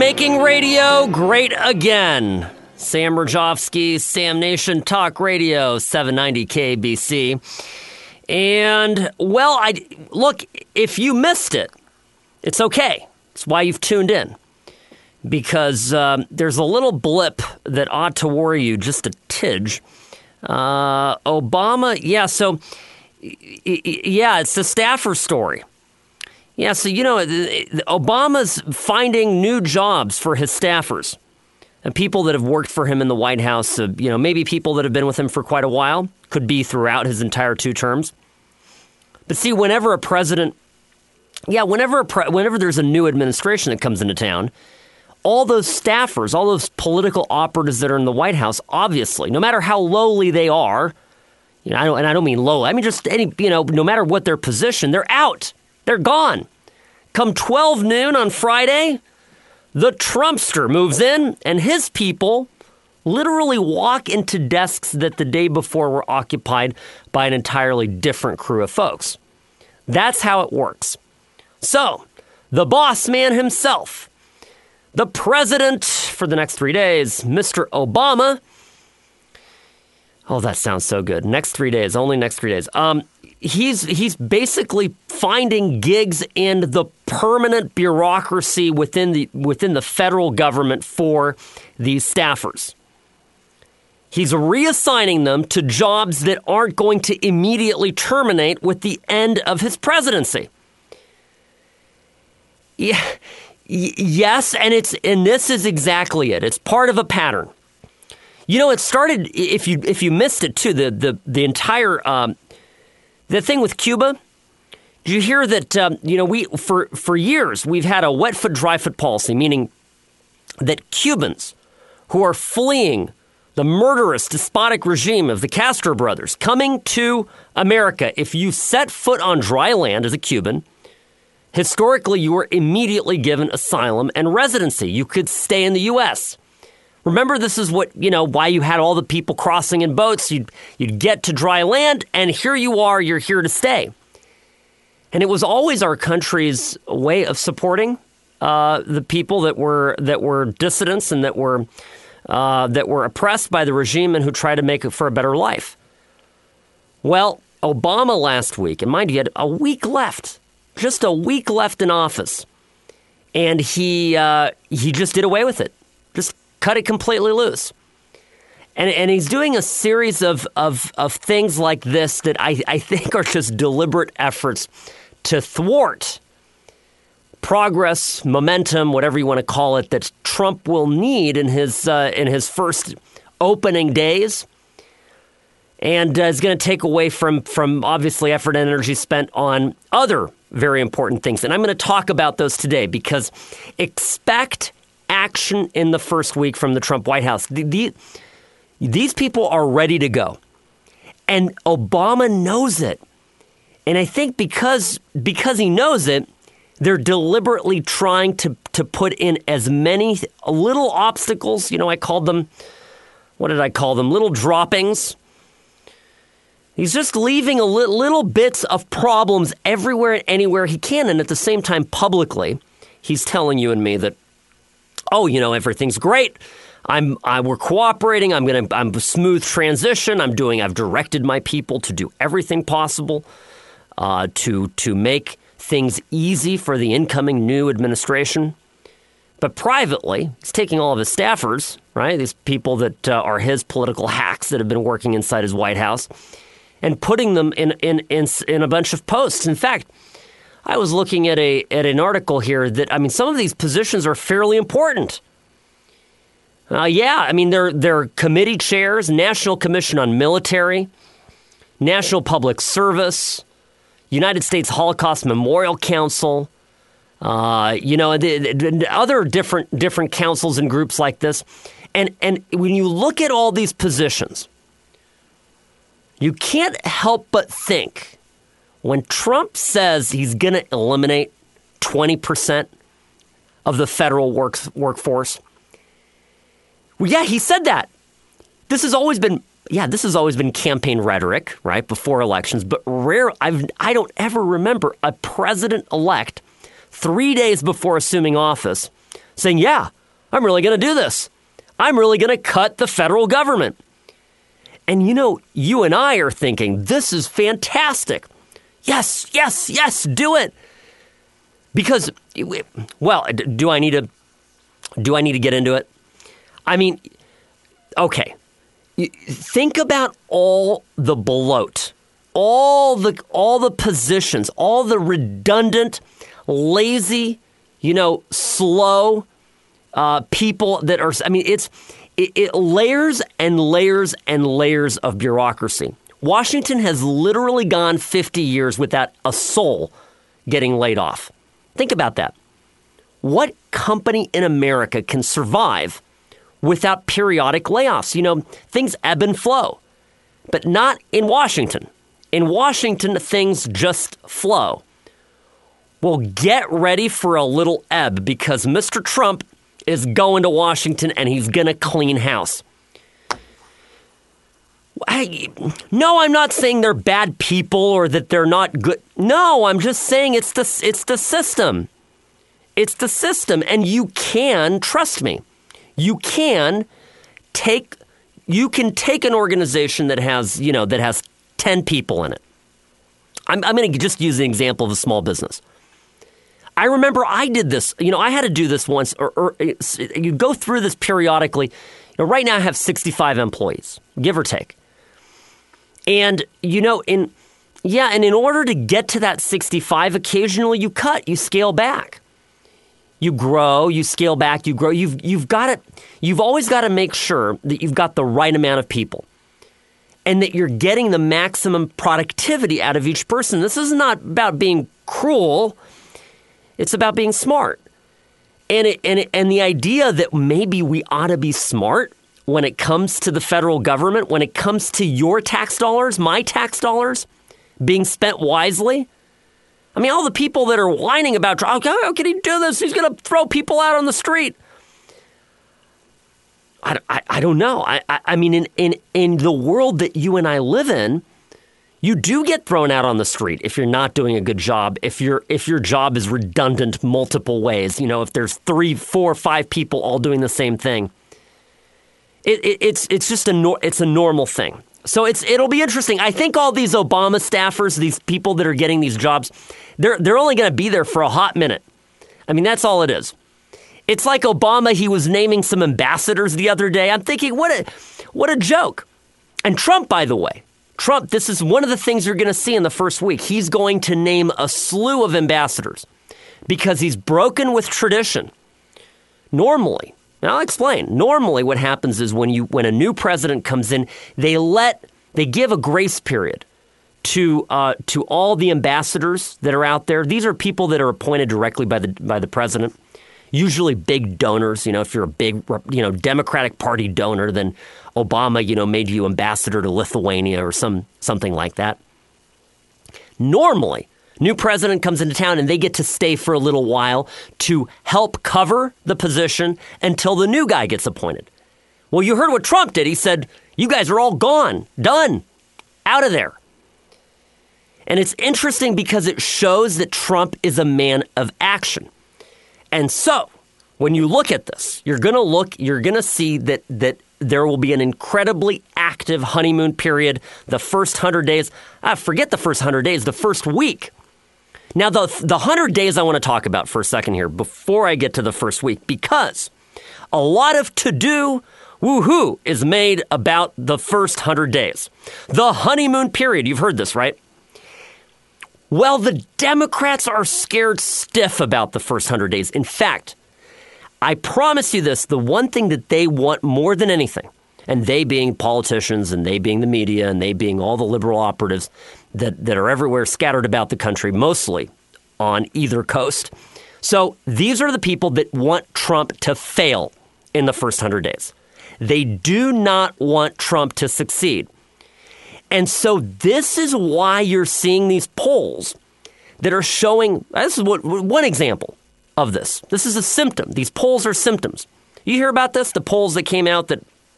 Making radio great again. Sam Rajovsky, Sam Nation Talk Radio, 790 KBC. And, well, look, if you missed it, it's okay. It's why you've tuned in. Because there's a little blip that ought to worry you just a tidge. Obama, it's the staffer story. Yeah, so, Obama's finding new jobs for his staffers and people that have worked for him in the White House, maybe people that have been with him for quite a while, could be throughout his entire 2 terms. But see, whenever there's a new administration that comes into town, all those staffers, all those political operatives that are in the White House, obviously, no matter how lowly they are, I don't mean lowly, I mean just any, no matter what their position, they're out. They're gone. Come 12 noon on Friday, the Trumpster moves in, and his people literally walk into desks that the day before were occupied by an entirely different crew of folks. That's how it works. So, the boss man himself, the president for the next 3 days, Mr. Obama. Oh, that sounds so good. Next 3 days, only next 3 days. He's basically finding gigs in the permanent bureaucracy within the federal government for these staffers. He's reassigning them to jobs that aren't going to immediately terminate with the end of his presidency. Yeah, yes, and this is exactly it. It's part of a pattern. It started, if you missed it too, the entire the thing with Cuba. Did you hear that? We for years we've had a wet foot, dry foot policy, meaning that Cubans who are fleeing the murderous, despotic regime of the Castro brothers coming to America, if you set foot on dry land as a Cuban, historically you were immediately given asylum and residency. You could stay in the U.S. Remember, this is why you had all the people crossing in boats. You'd get to dry land, and here you are, you're here to stay. And it was always our country's way of supporting the people that were dissidents and that were oppressed by the regime and who tried to make it for a better life. Well, Obama last week, and mind you, he had a week left, just a week left in office, and he just did away with it. Just cut it completely loose. And he's doing a series of things like this that I think are just deliberate efforts to thwart progress, momentum, whatever you want to call it, that Trump will need in his first opening days. And is going to take away from obviously effort and energy spent on other very important things. And I'm going to talk about those today because expect action in the first week from the Trump White House. These people are ready to go. And Obama knows it. And I think because he knows it, they're deliberately trying to put in as many little obstacles. I called them, what did I call them? Little droppings. He's just leaving little bits of problems everywhere and anywhere he can. And at the same time, publicly, he's telling you and me that, everything's great. We're cooperating. I'm a smooth transition. I've directed my people to do everything possible to make things easy for the incoming new administration. But privately, he's taking all of his staffers, right? These people that are his political hacks that have been working inside his White House, and putting them in a bunch of posts. In fact, I was looking at an article here that, some of these positions are fairly important. They're committee chairs, National Commission on Military, National Public Service, United States Holocaust Memorial Council, the other different councils and groups like this. And when you look at all these positions, you can't help but think, when Trump says he's going to eliminate 20% of the federal workforce, well, yeah, he said that. This has always been campaign rhetoric, right, before elections, but I don't ever remember a president-elect 3 days before assuming office saying, yeah, I'm really going to do this. I'm really going to cut the federal government. And you and I are thinking, this is fantastic. Yes, yes, yes, do it. Because, well, do I need to get into it? I mean, okay. Think about all the bloat, all the positions, all the redundant, lazy, slow people that are. I mean, it layers and layers and layers of bureaucracy. Washington has literally gone 50 years without a soul getting laid off. Think about that. What company in America can survive without periodic layoffs? Things ebb and flow, but not in Washington. In Washington, things just flow. Well, get ready for a little ebb because Mr. Trump is going to Washington and he's going to clean house. No, I'm not saying they're bad people or that they're not good. No, I'm just saying it's the system. It's the system, and you can, trust me, you can take an organization that has 10 people in it. I'm going to just use the example of a small business. I remember I did this. I had to do this once, or you go through this periodically. Right now I have 65 employees, give or take. And, in order to get to that 65, occasionally you cut, you scale back. You grow, you scale back, you grow. You've always got to make sure that you've got the right amount of people and that you're getting the maximum productivity out of each person. This is not about being cruel. It's about being smart. And the idea that maybe we ought to be smart when it comes to the federal government, when it comes to your tax dollars, my tax dollars being spent wisely. I mean, all the people that are whining about, how can he do this? He's going to throw people out on the street. I don't know. I mean, in the world that you and I live in, you do get thrown out on the street if you're not doing a good job, if your job is redundant multiple ways, if there's 3, 4, 5 people all doing the same thing. It's just it's a normal thing. So it'll be interesting. I think all these Obama staffers, these people that are getting these jobs, they're only going to be there for a hot minute. I mean, that's all it is. It's like Obama, he was naming some ambassadors the other day. I'm thinking, what a joke. And Trump, by the way, this is one of the things you're going to see in the first week. He's going to name a slew of ambassadors because he's broken with tradition. Normally, and I'll explain. Normally what happens is when a new president comes in, they give a grace period to all the ambassadors that are out there. These are people that are appointed directly by the president. Usually big donors. If you're a big Democratic Party donor, then Obama made you ambassador to Lithuania or something like that. Normally, new president comes into town and they get to stay for a little while to help cover the position until the new guy gets appointed. Well, you heard what Trump did. He said, you guys are all gone, done, out of there. And it's interesting because it shows that Trump is a man of action. And so when you look at this, you're going to see that there will be an incredibly active honeymoon period the first 100 days. Forget the first 100 days, the first week. Now, the 100 days I want to talk about for a second here before I get to the first week, because a lot of to-do woohoo is made about the first 100 days. The honeymoon period, you've heard this, right? Well, the Democrats are scared stiff about the first 100 days. In fact, I promise you this, the one thing that they want more than anything, and they being politicians and they being the media and they being all the liberal operatives that are everywhere scattered about the country, mostly on either coast. So these are the people that want Trump to fail in the first 100 days. They do not want Trump to succeed. And so this is why you're seeing these polls that are showing, this is one example of this. This is a symptom. These polls are symptoms. You hear about this? The polls that came out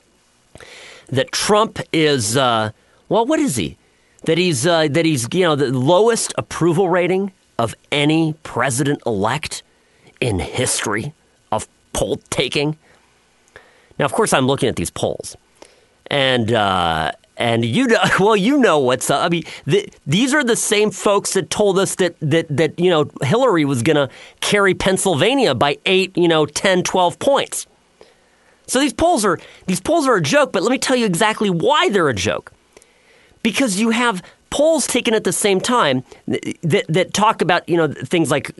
that Trump is, what is he? That he's the lowest approval rating of any president-elect in history of poll taking. Now, of course, I'm looking at these polls, and you know, well, you know what's up. I mean, these are the same folks that told us that Hillary was going to carry Pennsylvania by 8, 10, 12 points. So these polls are a joke. But let me tell you exactly why they're a joke. Because you have polls taken at the same time that talk about things like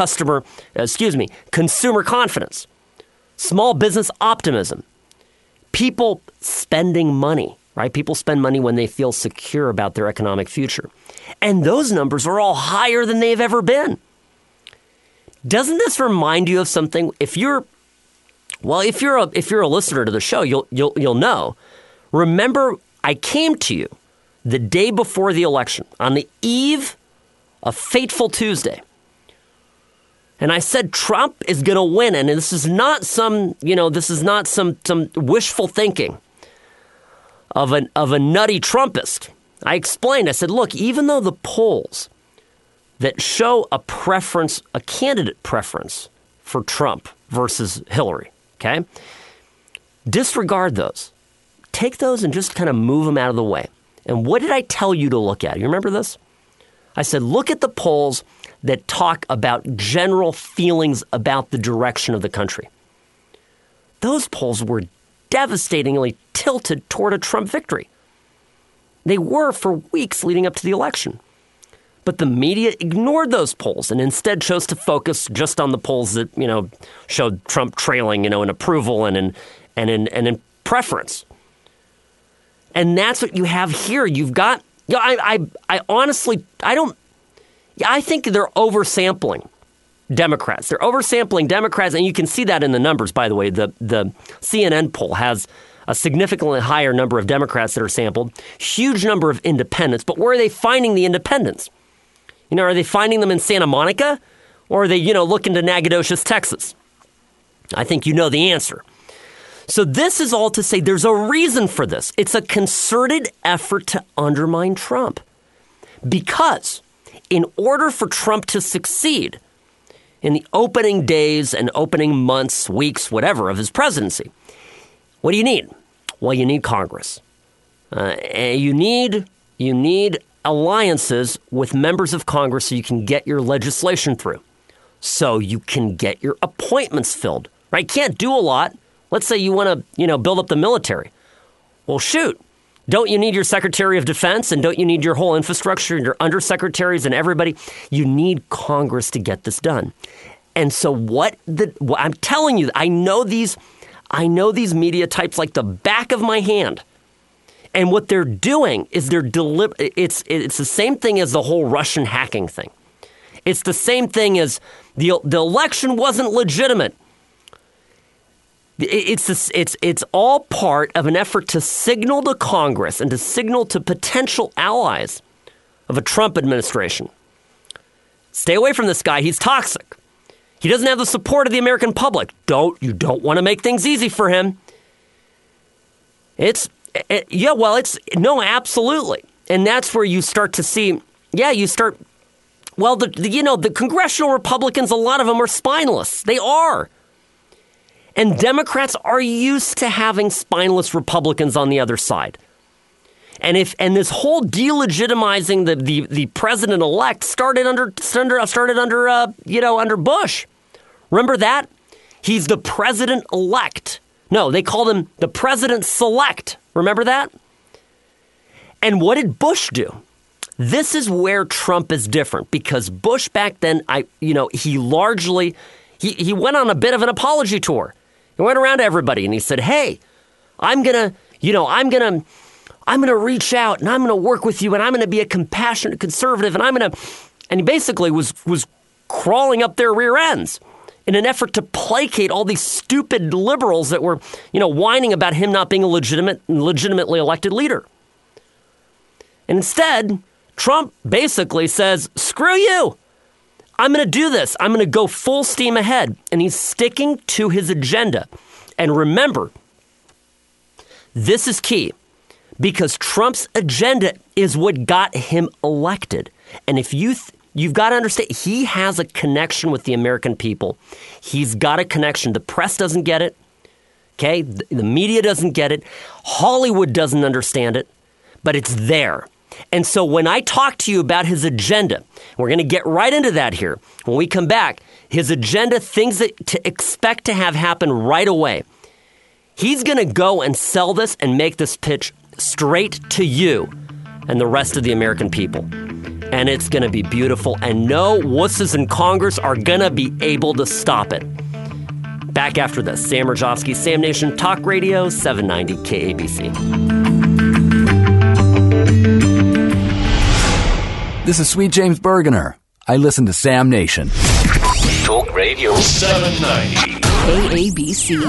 consumer confidence, small business optimism, people spending money. Right? People spend money when they feel secure about their economic future. And those numbers are all higher than they've ever been. Doesn't this remind you of something? If you're a listener to the show, you'll know. Remember, I came to you the day before the election, on the eve of fateful Tuesday. And I said Trump is going to win, and this is not some wishful thinking of a nutty Trumpist. I explained, I said, look, even though the polls that show a candidate preference for Trump versus Hillary, okay, disregard those. Take those and just kind of move them out of the way. And what did I tell you to look at? You remember this? I said, look at the polls that talk about general feelings about the direction of the country. Those polls were devastatingly tilted toward a Trump victory. They were for weeks leading up to the election. But the media ignored those polls and instead chose to focus just on the polls that, showed Trump trailing, in approval and in preference. And that's what you have here. You've got, I honestly, I think they're oversampling Democrats. They're oversampling Democrats, and you can see that in the numbers, by the way. The CNN poll has a significantly higher number of Democrats that are sampled, huge number of independents. But where are they finding the independents? Are they finding them in Santa Monica, or are they, looking to Nacogdoches, Texas? I think you know the answer. So this is all to say there's a reason for this. It's a concerted effort to undermine Trump. Because in order for Trump to succeed in the opening days and opening months, weeks, whatever, of his presidency, what do you need? Well, you need Congress. And you need alliances with members of Congress so you can get your legislation through, so you can get your appointments filled. Right? Can't do a lot. Let's say you want to, build up the military. Well, shoot. Don't you need your Secretary of Defense, and don't you need your whole infrastructure, your undersecretaries and everybody? You need Congress to get this done. And so I'm telling you, I know these media types like the back of my hand. And what they're doing is it's the same thing as the whole Russian hacking thing. It's the same thing as the election wasn't legitimate. It's all part of an effort to signal to Congress and to signal to potential allies of a Trump administration. Stay away from this guy. He's toxic. He doesn't have the support of the American public. You don't want to make things easy for him. Absolutely. And that's where you start to see, the congressional Republicans, a lot of them are spineless. They are. And Democrats are used to having spineless Republicans on the other side. And this whole delegitimizing the president-elect started under Bush. Remember that? He's the president-elect. No, they called him the president-select. Remember that? And what did Bush do? This is where Trump is different, because Bush back then, he largely went on a bit of an apology tour. He went around to everybody and he said, "Hey, I'm gonna reach out and I'm gonna work with you and I'm gonna be a compassionate conservative and he basically was crawling up their rear ends in an effort to placate all these stupid liberals that were, whining about him not being a legitimately elected leader. And instead, Trump basically says, "Screw you. I'm going to do this. I'm going to go full steam ahead." And he's sticking to his agenda. And remember, this is key, because Trump's agenda is what got him elected. And if you you've got to understand, he has a connection with the American people. He's got a connection. The press doesn't get it. Okay? The media doesn't get it. Hollywood doesn't understand it, but it's there. And so when I talk to you about his agenda, we're going to get right into that here. When we come back, his agenda, things that to expect to have happen right away. He's going to go and sell this and make this pitch straight to you and the rest of the American people. And it's going to be beautiful. And no wusses in Congress are going to be able to stop it. Back after this, Sam Mirejovsky, Sam Nation Talk Radio, 790 KABC. This is Sweet James Bergener. I listen to Sam Nation. Talk Radio 790 KABC.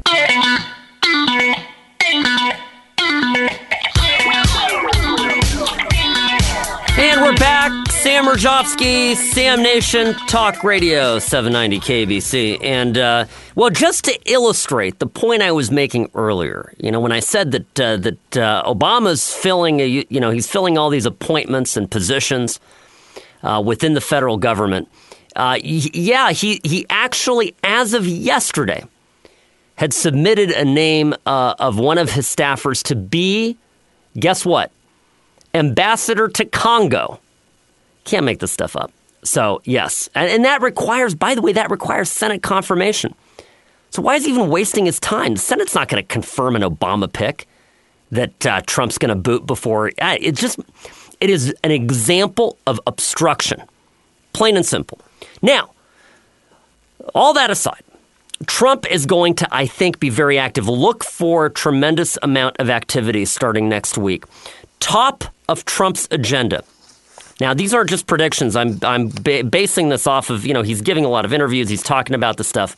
And we're back. Sam Mirejovsky, Sam Nation, Talk Radio, 790 KBC. And, well, just to illustrate the point I was making earlier, when I said that Obama's filling, he's filling all these appointments and positions within the federal government. He actually, as of yesterday, had submitted a name of one of his staffers to be, guess what? Ambassador to Congo. Can't make this stuff up. So, yes. And that requires, by the way, Senate confirmation. So why is he even wasting his time? The Senate's not going to confirm an Obama pick that Trump's going to boot before. It is an example of obstruction. Plain and simple. Now, all that aside, Trump is going to, I think, be very active. Look for a tremendous amount of activity starting next week. Top of Trump's agenda. Now, these aren't just predictions. I'm basing this off of, he's giving a lot of interviews. He's talking about the stuff.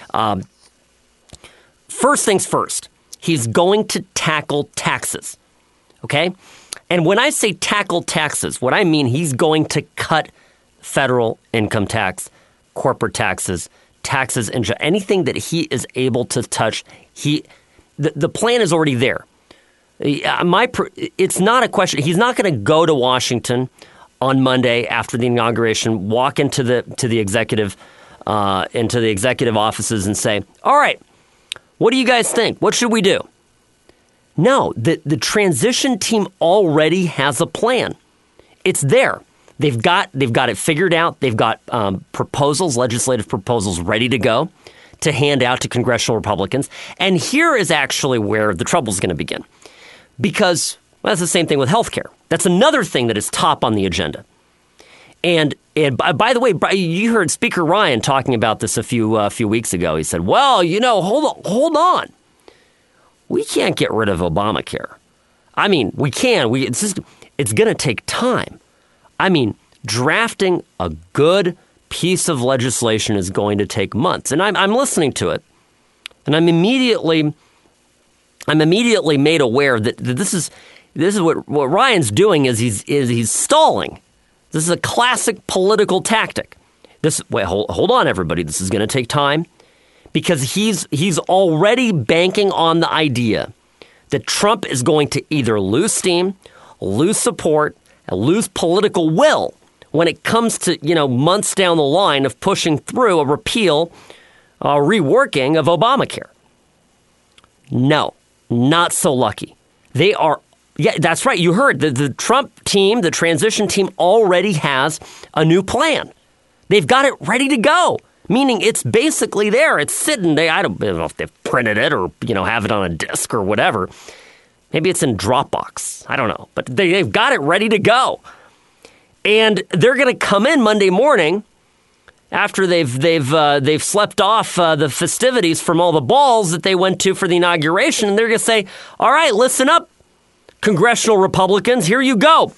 First things first, he's going to tackle taxes. Okay? And when I say tackle taxes, what I mean, he's going to cut federal income tax, corporate taxes, anything that he is able to touch. The plan is already there. It's not a question. He's not going to go to Washington on Monday after the inauguration, walk into the executive offices and say, "All right, what do you guys think? What should we do?" No, the transition team already has a plan. It's there. They've got it figured out. They've got legislative proposals ready to go to hand out to congressional Republicans. And here is actually where the trouble is going to begin. Because that's the same thing with health care. That's another thing that is top on the agenda. And by the way, you heard Speaker Ryan talking about this a few weeks ago. He said, "Well, hold on. We can't get rid of Obamacare. I mean, we can. It's going to take time. I mean, drafting a good piece of legislation is going to take months." And I'm listening to it, and I'm immediately made aware that this is what Ryan's doing is he's stalling. This is a classic political tactic. Hold on, everybody. This is going to take time because he's already banking on the idea that Trump is going to either lose steam, lose support, and lose political will when it comes to months down the line of pushing through a repeal, reworking of Obamacare. No. Not so lucky. They are, that's right. You heard the Trump team, the transition team already has a new plan. They've got it ready to go, meaning it's basically there. It's sitting. I don't know if they've printed it or, have it on a disk or whatever. Maybe it's in Dropbox. I don't know. But they've got it ready to go. And they're going to come in Monday morning after they've slept off the festivities from all the balls that they went to for the inauguration, and they're going to say, "All right, listen up, congressional Republicans, here you go."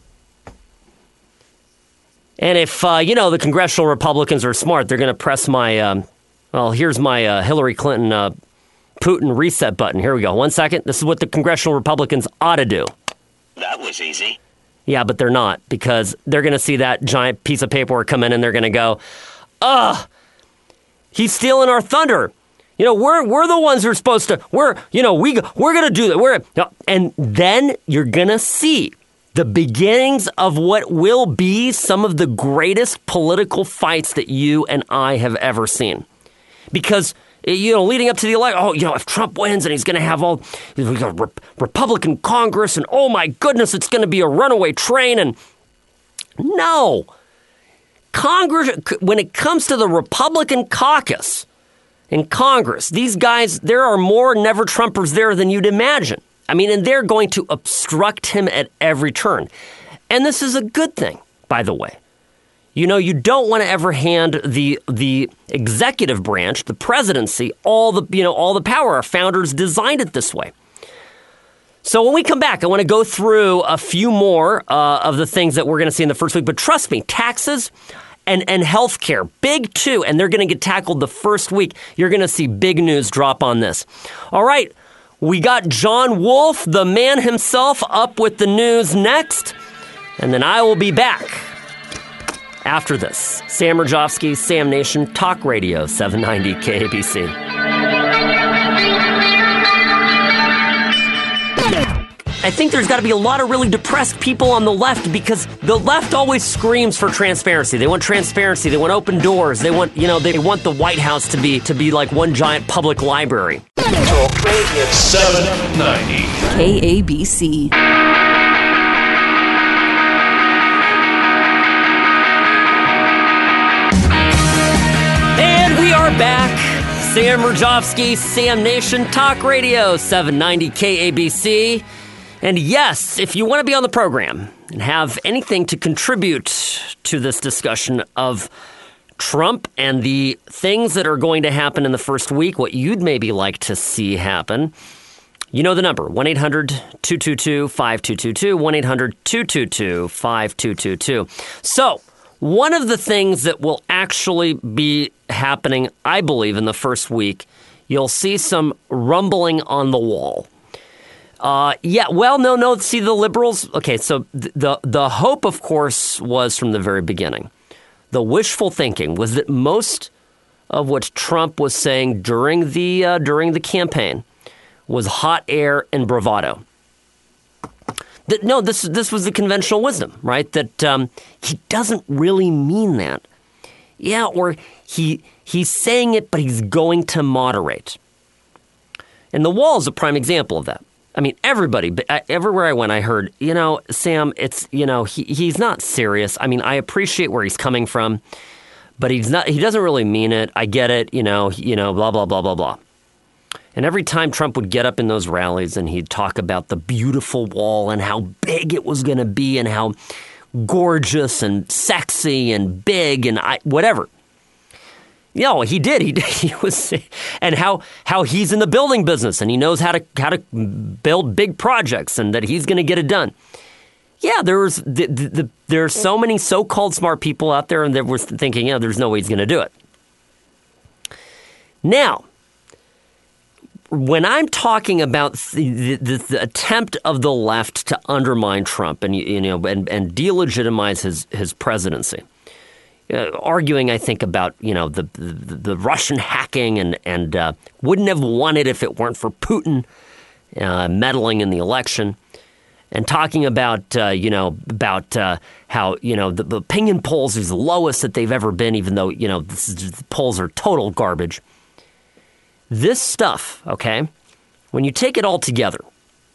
And if the congressional Republicans are smart, they're going to press my here's my Hillary Clinton Putin reset button. Here we go. 1 second. This is what the congressional Republicans ought to do. That was easy. Yeah, but they're not, because they're going to see that giant piece of paperwork come in and they're going to go, "Ugh, he's stealing our thunder. We're the ones who are supposed to. We're going to do that. And then you're going to see the beginnings of what will be some of the greatest political fights that you and I have ever seen. Because, leading up to the election, if Trump wins and he's going to have we got a Republican Congress and, oh my goodness, it's going to be a runaway train. And no. Congress, when it comes to the Republican caucus in Congress, these guys, there are more never-Trumpers there than you'd imagine. And they're going to obstruct him at every turn. And this is a good thing, by the way. You don't want to ever hand the executive branch, the presidency, all the power. Our founders designed it this way. So when we come back, I want to go through a few more of the things that we're going to see in the first week. But trust me, taxes and healthcare, big too, and they're going to get tackled the first week. You're going to see big news drop on this. All right. We got John Wolf, the man himself, up with the news next. And then I will be back after this. Sam Rajovsky, Sam Nation, Talk Radio, 790 KABC. I think there's got to be a lot of really depressed people on the left because the left always screams for transparency. They want transparency. They want open doors. They want, they want the White House to be like one giant public library. Talk Radio 790 KABC. And we are back. Sam Rajovsky, Sam Nation, Talk Radio 790 KABC. And yes, if you want to be on the program and have anything to contribute to this discussion of Trump and the things that are going to happen in the first week, what you'd maybe like to see happen, you know the number, 1-800-222-5222, 1-800-222-5222. So one of the things that will actually be happening, I believe, in the first week, you'll see some rumbling on the wall. See, the liberals, okay, so the hope, of course, was from the very beginning. The wishful thinking was that most of what Trump was saying during the campaign was hot air and bravado. This was the conventional wisdom, right? That he doesn't really mean that. Yeah, or he's saying it, but he's going to moderate. And the wall is a prime example of that. Everybody, everywhere I went, I heard, Sam, it's, he's not serious. I appreciate where he's coming from, but he doesn't really mean it. I get it, blah, blah, blah, blah, blah. And every time Trump would get up in those rallies and he'd talk about the beautiful wall and how big it was going to be and how gorgeous and sexy and big and whatever. He did. He was, and how he's in the building business and he knows how to build big projects and that he's going to get it done. Yeah, there are so many so-called smart people out there and they were thinking, there's no way he's going to do it. Now, when I'm talking about the attempt of the left to undermine Trump and delegitimize his presidency. Arguing, I think, about the Russian hacking and wouldn't have won it if it weren't for Putin meddling in the election, and talking about how the opinion polls is the lowest that they've ever been, even though the polls are total garbage. This stuff, okay, when you take it all together,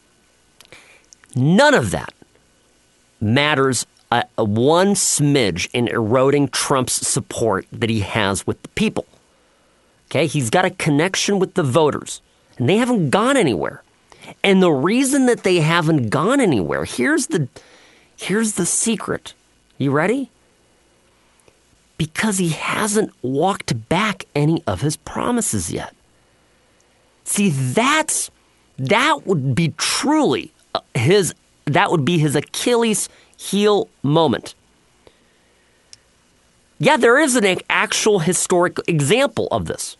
none of that matters one smidge in eroding Trump's support that he has with the people. Okay, he's got a connection with the voters, and they haven't gone anywhere. And the reason that they haven't gone anywhere, here's the secret. You ready? Because he hasn't walked back any of his promises yet. See, that would be truly his Achilles heel moment. Yeah, there is an actual historic example of this.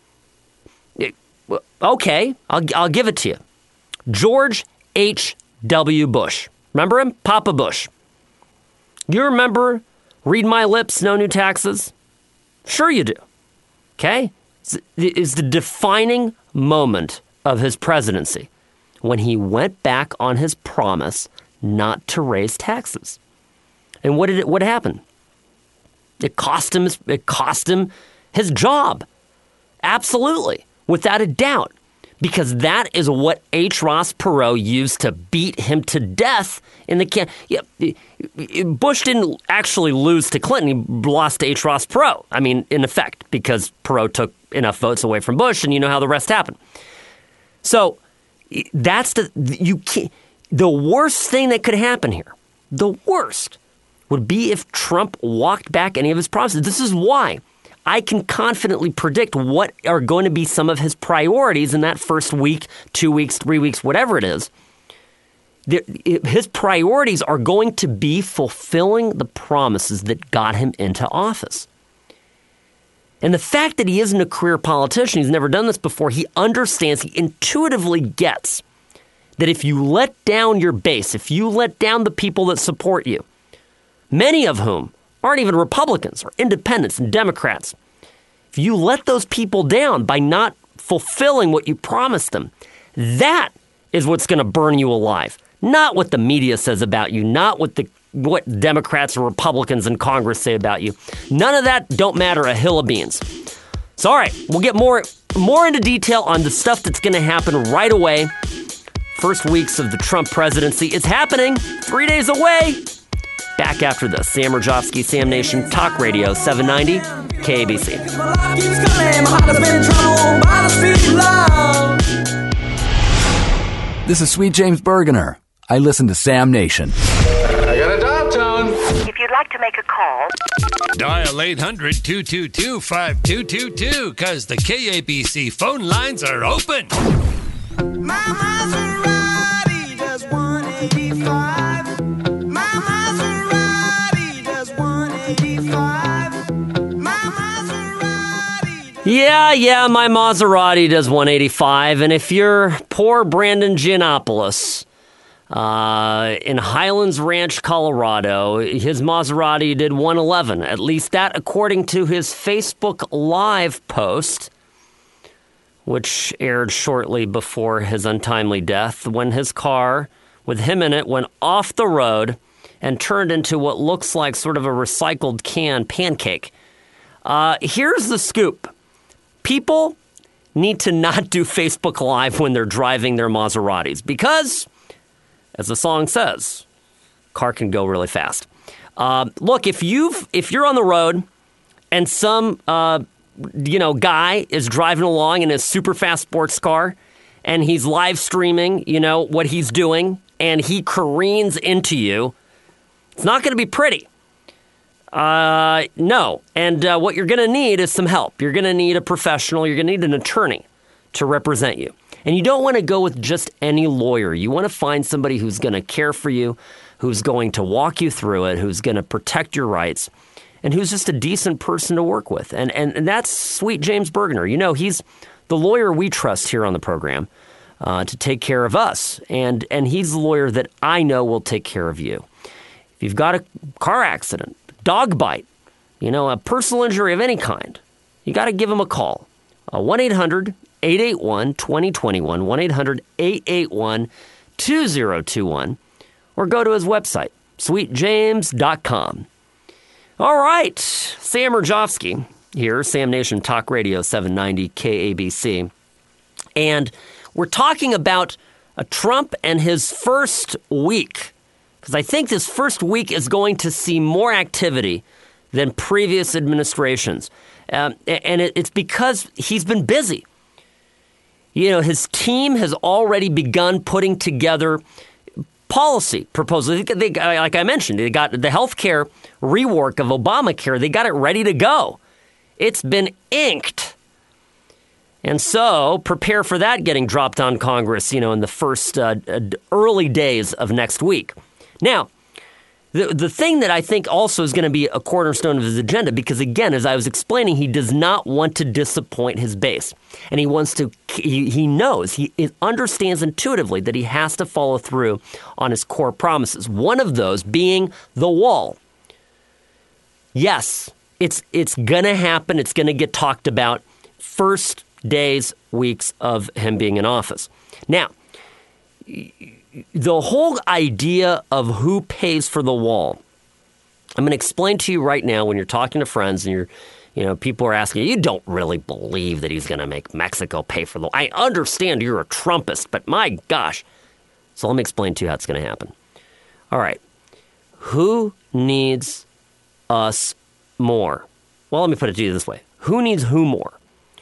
Okay, I'll give it to you. George H.W. Bush. Remember him? Papa Bush. You remember read my lips, no new taxes? Sure you do. Okay? It's the defining moment of his presidency when he went back on his promise not to raise taxes. And what happened? It cost him his job. Absolutely. Without a doubt. Because that is what H. Ross Perot used to beat him to death in the Bush didn't actually lose to Clinton. He lost to H. Ross Perot. I mean, in effect, because Perot took enough votes away from Bush, and you know how the rest happened. So that's the worst thing that could happen here. The worst would be if Trump walked back any of his promises. This is why I can confidently predict what are going to be some of his priorities in that first week, 2 weeks, 3 weeks, whatever it is. His priorities are going to be fulfilling the promises that got him into office. And the fact that he isn't a career politician, he's never done this before, he understands, he intuitively gets that if you let down your base, if you let down the people that support you, many of whom aren't even Republicans or independents and Democrats, if you let those people down by not fulfilling what you promised them, that is what's going to burn you alive. Not what the media says about you, not what Democrats or Republicans in Congress say about you. None of that don't matter a hill of beans. So, all right, we'll get more into detail on the stuff that's going to happen right away. First weeks of the Trump presidency. It's happening. 3 days away. Back after this. Sam Rajovsky, Sam Nation, Talk Radio, 790, KABC. This is Sweet James Bergener. I listen to Sam Nation. I got a dial tone. If you'd like to make a call, dial 800-222-5222 because the KABC phone lines are open. My Maserati does 185. My Maserati does 185. My Maserati. Yeah, my Maserati does 185. And if you're poor Brandon Giannopoulos in Highlands Ranch, Colorado, his Maserati did 111. At least that according to his Facebook Live post, which aired shortly before his untimely death, when his car with him in it went off the road and turned into what looks like sort of a recycled can pancake. Here's the scoop. People need to not do Facebook Live when they're driving their Maseratis because, as the song says, car can go really fast. Look, if you're on the road and some guy is driving along in his super fast sports car and he's live streaming, what he's doing, and he careens into you, it's not going to be pretty. No. And what you're going to need is some help. You're going to need a professional. You're going to need an attorney to represent you. And you don't want to go with just any lawyer. You want to find somebody who's going to care for you, who's going to walk you through it, who's going to protect your rights, and who's just a decent person to work with. And that's Sweet James Bergener. He's the lawyer we trust here on the program to take care of us. And he's the lawyer that I know will take care of you. If you've got a car accident, dog bite, a personal injury of any kind, you got to give him a call. 1-800-881-2021, 1-800-881-2021, or go to his website, sweetjames.com. All right, Sam Rajovsky here, Sam Nation Talk Radio 790 KABC. And we're talking about Trump and his first week, because I think this first week is going to see more activity than previous administrations. And it's because he's been busy. His team has already begun putting together policy proposals. Like I mentioned, they got the health care rework of Obamacare. They got it ready to go. It's been inked. And so prepare for that getting dropped on Congress, in the first early days of next week. Now, the thing that I think also is going to be a cornerstone of his agenda, because again, as I was explaining, he does not want to disappoint his base. And he wants to, he knows, he understands intuitively that he has to follow through on his core promises. One of those being the wall. Yes, it's going to happen. It's going to get talked about first days, weeks of him being in office. Now, the whole idea of who pays for the wall, I'm going to explain to you right now when you're talking to friends and people are asking you don't really believe that he's going to make Mexico pay for the wall. I understand you're a Trumpist, but my gosh. So let me explain to you how it's going to happen. All right. Who needs us more? Well, let me put it to you this way. Who needs who more?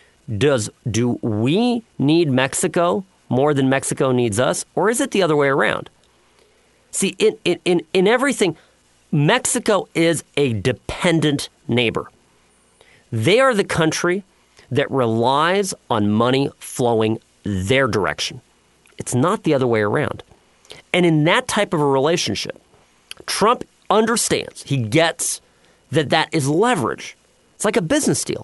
Do we need Mexico more than Mexico needs us? Or is it the other way around? See, in everything, Mexico is a dependent neighbor. They are the country that relies on money flowing their direction. It's not the other way around. And in that type of a relationship, Trump understands, he gets that is leverage. It's like a business deal.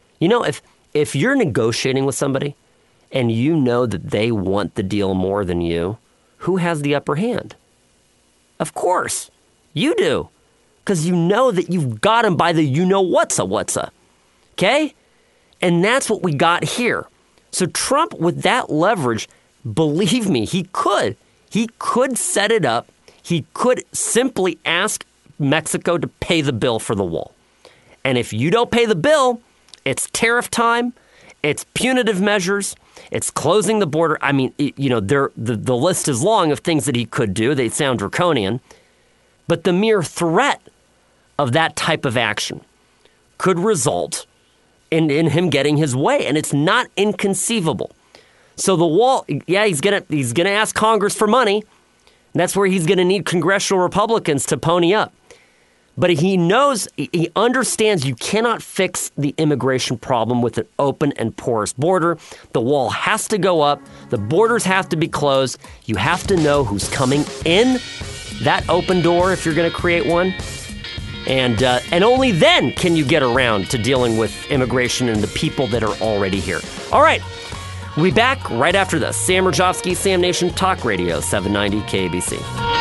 If you're negotiating with somebody and you know that they want the deal more than you, who has the upper hand? Of course, you do. Because you know that you've got them by the what's-a. Okay? And that's what we got here. So Trump, with that leverage, believe me, he could set it up. He could simply ask Mexico to pay the bill for the wall. And if you don't pay the bill, it's tariff time, it's punitive measures, it's closing the border. I mean, the list is long of things that he could do. They sound draconian. But the mere threat of that type of action could result in him getting his way. And it's not inconceivable. So the wall, yeah, he's gonna ask Congress for money. And that's where he's going to need congressional Republicans to pony up. But he understands you cannot fix the immigration problem with an open and porous border. The wall has to go up. The borders have to be closed. You have to know who's coming in that open door if you're going to create one. And only then can you get around to dealing with immigration and the people that are already here. All right. We'll be back right after this. Sam Rajovsky, Sam Nation Talk Radio, 790 KABC.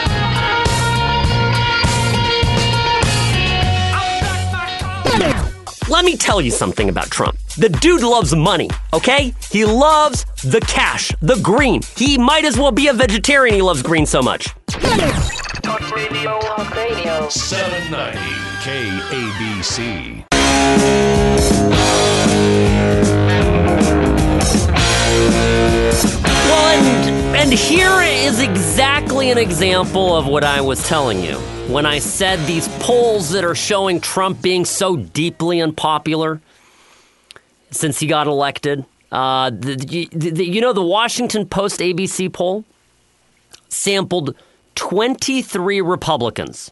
Let me tell you something about Trump. The dude loves money, okay? He loves the cash, the green. He might as well be a vegetarian. He loves green so much. Talk radio. 790 KABC. Well, and here is exactly an example of what I was telling you when I said these polls that are showing Trump being so deeply unpopular since he got elected. The Washington Post ABC poll sampled 23 Republicans.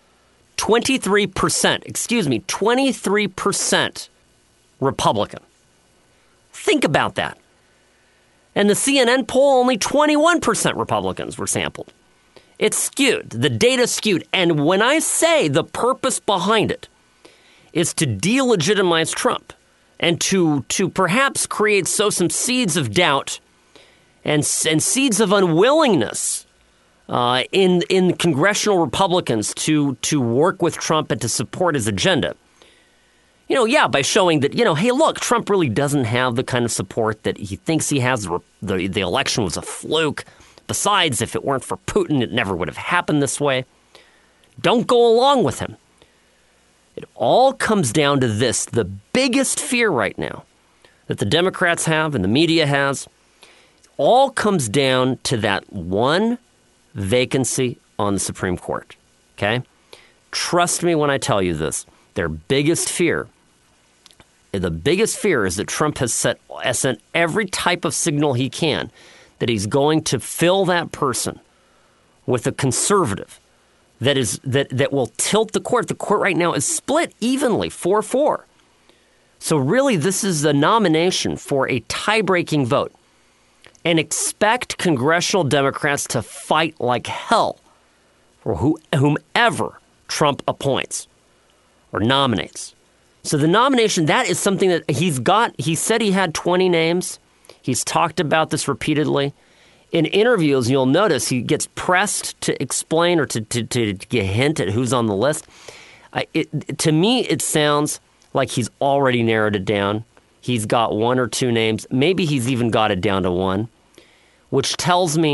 23% Republican. Think about that. And the CNN poll, only 21% Republicans were sampled. It's skewed. The data's skewed. And when I say the purpose behind it is to delegitimize Trump and to perhaps sow some seeds of doubt and seeds of unwillingness in congressional Republicans to work with Trump and to support his agenda. By showing that, hey, look, Trump really doesn't have the kind of support that he thinks he has. The election was a fluke. Besides, if it weren't for Putin, it never would have happened this way. Don't go along with him. It all comes down to this. The biggest fear right now that the Democrats have and the media has, all comes down to that one vacancy on the Supreme Court. Okay? Trust me when I tell you this. Their biggest fear, the biggest fear is that Trump has sent every type of signal he can that he's going to fill that person with a conservative that will tilt the court. The court right now is split evenly, 4-4. So really, this is a nomination for a tie-breaking vote. And expect congressional Democrats to fight like hell for whomever Trump appoints or nominates. So the nomination, that is something that he's got. He said he had 20 names. He's talked about this repeatedly. In interviews, you'll notice he gets pressed to explain or to get a hint at who's on the list. To me, it sounds like he's already narrowed it down. He's got one or two names. Maybe he's even got it down to one, which tells me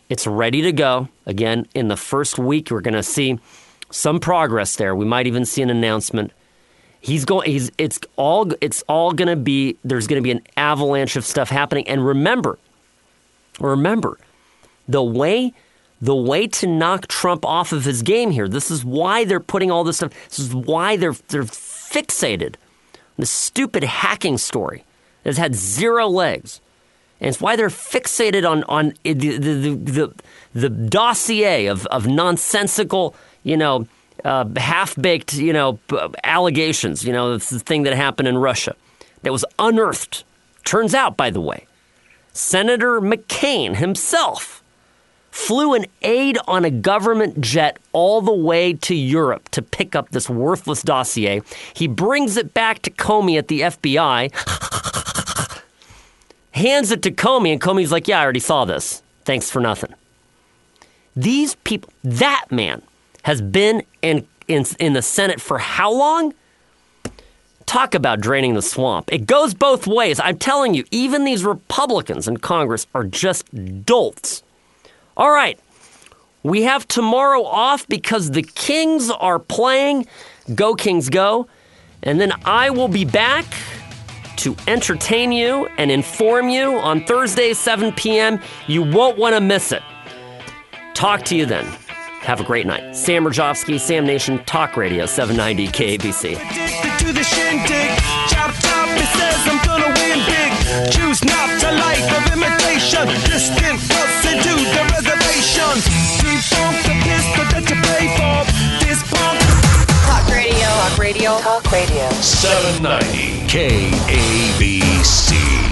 It's ready to go. Again, in the first week, we're going to see some progress there. We might even see an announcement. It's all going to be, there's going to be an avalanche of stuff happening. And remember, the way to knock Trump off of his game here, this is why they're putting all this stuff, this is why they're fixated on this stupid hacking story that has had zero legs. And it's why they're fixated on the dossier of nonsensical, half-baked, allegations, the thing that happened in Russia that was unearthed. Turns out, by the way, Senator McCain himself flew an aide on a government jet all the way to Europe to pick up this worthless dossier. He brings it back to Comey at the FBI, hands it to Comey, and Comey's like, yeah, I already saw this. Thanks for nothing. These people, that man has been in the Senate for how long? Talk about draining the swamp. It goes both ways. I'm telling you, even these Republicans in Congress are just dolts. All right, we have tomorrow off because the Kings are playing. Go Kings, go. And then I will be back to entertain you and inform you on Thursday, 7 p.m. You won't want to miss it. Talk to you then. Have a great night. Sam Rajovsky, Sam Nation, Talk Radio, 790 KABC. Addicted to the shindig. Chop, chop, it says I'm gonna win big. Choose not a life of imitation. Distant person to the reservation. Defunct the pistol that you pay for. This punk. Talk radio. Talk radio. Talk radio. 790 KABC.